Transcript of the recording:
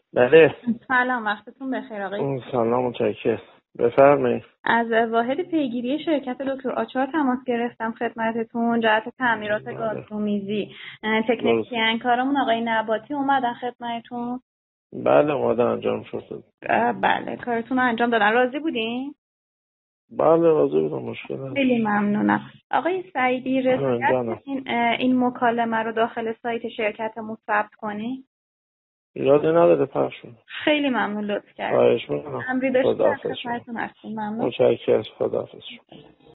بله. سلام، وقتتون بخیر آقای. سلام، متشکرم. بفرمایید. از واحد پیگیری شرکت دکتر آچار تماس گرفتم خدمتتون جهت تعمیرات گازرومیزی. تکنیکین کارمون آقای نباتی اومدن خدمتتون. بله، اومدن انجام شد. بله، کارتون رو انجام دادن. راضی بودین؟ بله، راضی بودم. مشکل نداره. خیلی ممنونم. آقای سعیدی، رضایت این مکالمه رو داخل سایت شرکتمون ثبت کنی؟ ایرادی نداره، پخش کنید. خیلی ممنون، لطف کردید. خواهش می‌کنم. امری داشتید خداحافظ. خدمتتون هستیم. ممنون. متشکرم. خداحافظ.